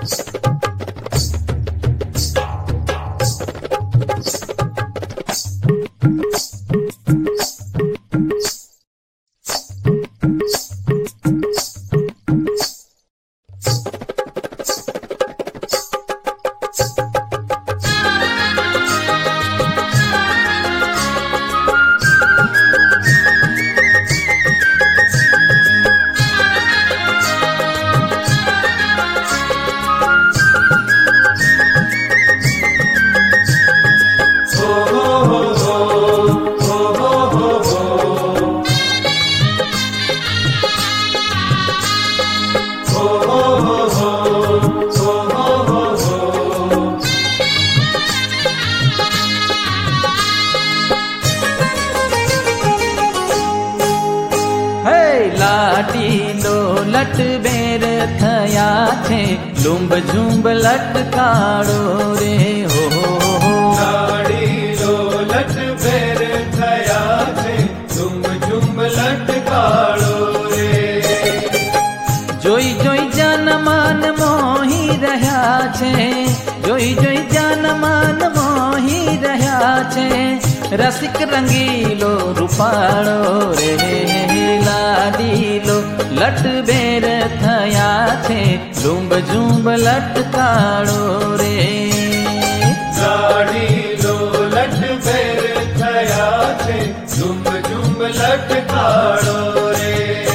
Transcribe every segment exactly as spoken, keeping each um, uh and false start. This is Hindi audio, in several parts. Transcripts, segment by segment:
लट बेर थया छे लुंब झुंब लटकाड़ो रे हो लाड़ी लो लट बेर थया छे लुंब झुंब लटकाड़ो रे। जोई जोई जान मान मोही रह्या छे जोई जोई जान मान मोही रह्या छे रसिक रंगीलो रूपाड़ो रे लाडीलो लट बेर थया छे लुंब झुंब लटकाड़ो रे। लाडीलो लट बेर थया छे लुंब झुंब लटकाड़ो रे।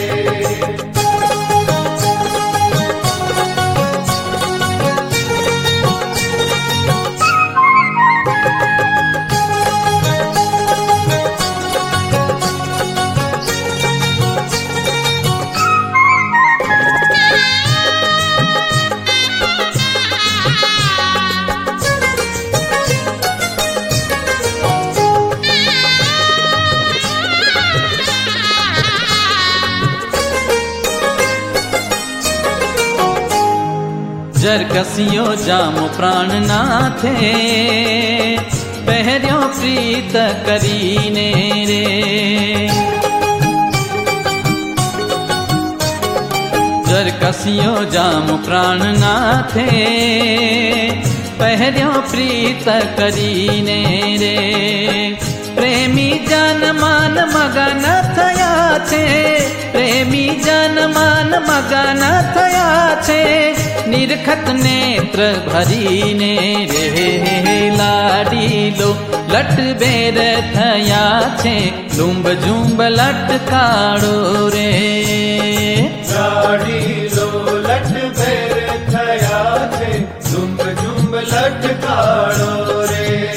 जर कसियो जाम प्राण नाथे पहरियों प्रीत करीने रे। जर कसियो जाम प्राण नाथे पहरियों प्रीत करीने रे। प्रेमी जान मान मगन थया छे प्रेमी जान मान मगन थया छे निरखत नेत्र भरीने रे लाडीलो लट बेर थया छे लुंब झुंब लटकाड़ो रे। लाडीलो लट बेर थया छे लुंब झुंब लटकाड़ो रे।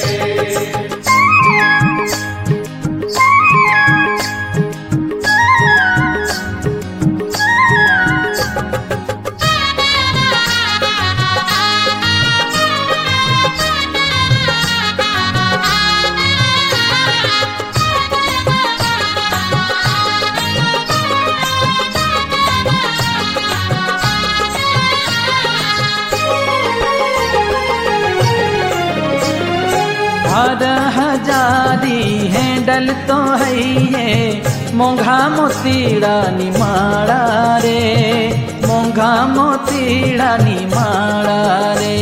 हजारी हैंडल तो है ये मोंघा मोतीड़ा निमाड़ा रे मोंघा मोतीड़ा निमाड़ा रे।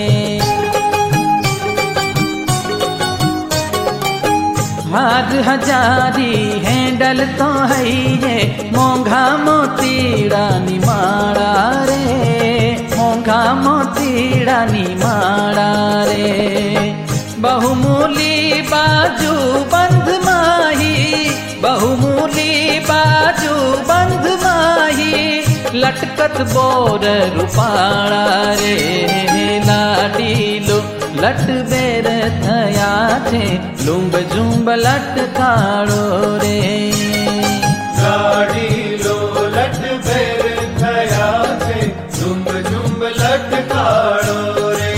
हाथ हजारी हैंडल तो है ये मोंघा मोतीड़ा निमाड़ा रे मोंघा मोतीड़ा निमाड़ा रे। बहुमूली बाजू बंध माही बहुमूली बाजू बंध माही लटकत बोर रूपाड़ा रे लाडीलो लट बेर थया छे लुंब झुंब लटकाड़ो रे। लाडीलो लट बेर थया छे लुंब झुंब लटकाड़ो रे।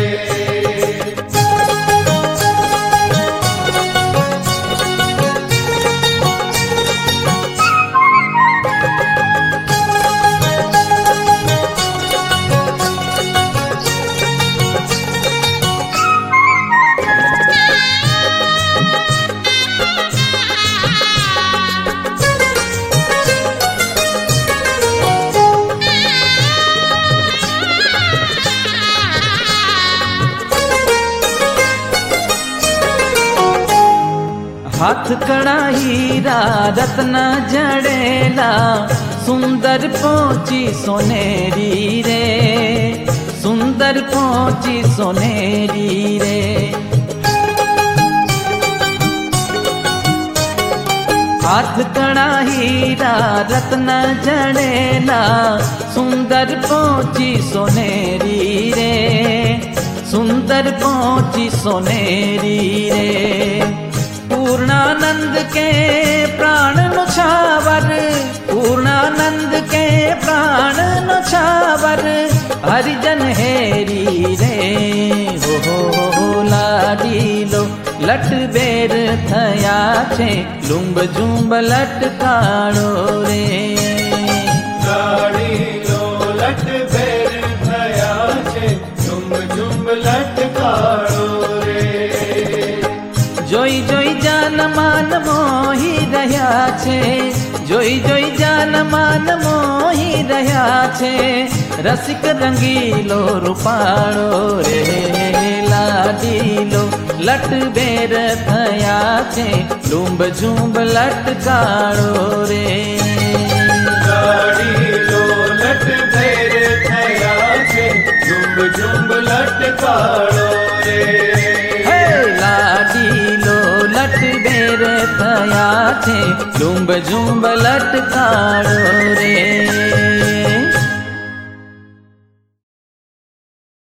हाथ कड़ा हीरा रत्न जड़ेला सुंदर पोची सोनेरी रे सुंदर पोची सोनेरी रे। हाथ कड़ा हीरा रत्न जड़ेला सुंदर पोची सोनेरी रे सुंदर पोची सोनेरी रे। पूर्णानंद के प्राण नुछावर पूर्णानंद के प्राण नुछावर हरिजन हेरी रे हो हो हो लाडीलो लट बेर थया छे लुंब झुंब लटकाड़ो रे। लाडीलो लट बेर थया छे लुंब झुंब लटकाड़ो रे। जोई जोई जान मान मोही रह्या छे जोई जोई जान मान मोही रह्या छे रसिक रंगीलो रूपाड़ो रे लाडीलो लट बेर थया छे लुंब झुंब लटकाड़ो रे। लाडीलो लट बेर थया छे लुंब झुंब लटकाड़ो रे। हे लाडीलो लट बेर थया छे लुंब झुंब लटकाड़ो रे।